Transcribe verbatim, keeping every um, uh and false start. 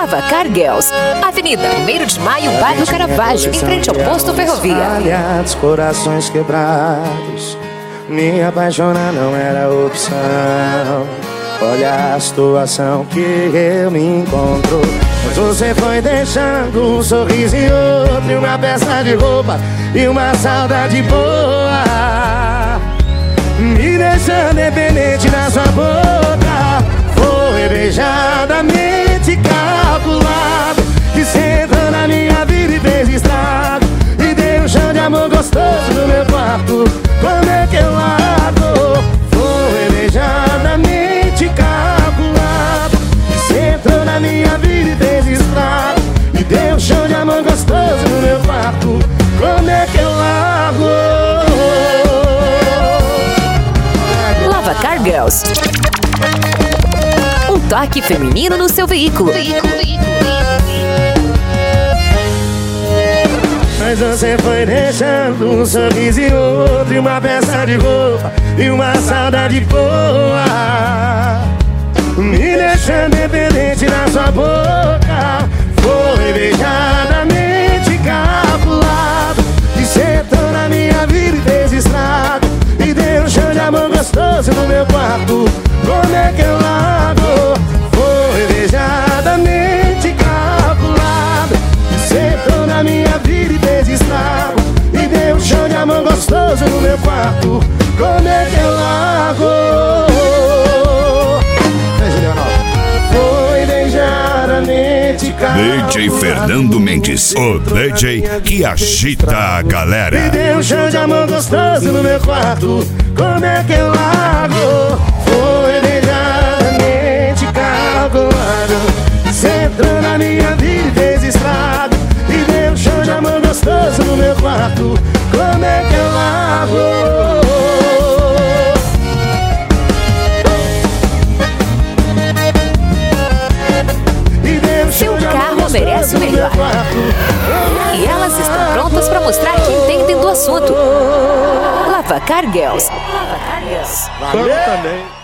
Lavacar Girls, Avenida primeiro de Maio, bairro Caravaggio, em frente ao posto Ferrovia. Aliados, corações quebrados, me apaixonar não era opção. Olha a situação que eu me encontro. Mas você foi deixando um sorriso e outro, e uma peça de roupa e uma saudade boa, me deixando dependente na sua boca. Foi beijadamente calculado, que cê entrou na minha vida e fez estrago, e deu um chão de amor gostoso no meu quarto. Como é que eu largo? Foi beijadamente calculado, que cê entrou na minha vida e fez estrago, e deu um chão de amor gostoso no meu quarto. Como é que eu largo? Lavacar Girls, um toque feminino no seu veículo. Mas você foi deixando um sorriso e outro, e uma peça de roupa e uma saudade boa, me deixando dependente na sua boca. Foi beijadamente calculado, que cê entrou na minha vida e fez estrago, e deu um chão de amor gostoso no meu quarto. Como é que eu largo? Foi beijadamente calculado, que cê entrou na minha vida e fez estrago, e deu um chão de amor gostoso no meu quarto. Como é que eu largo? Foi beijadamente calculado, D J Fernando Mendes, o D J que agita a galera. e deu um chão de amor gostoso no meu quarto. Como é que eu largo? Foi beijadamente calculado, cê entrou na minha vida e fez estrago, e deu um chão de amor gostoso no meu quarto. Como é que eu largo? Seu carro merece o melhor, e elas estão prontas para mostrar que entendem do assunto. Lavacar Girls. Vamos também.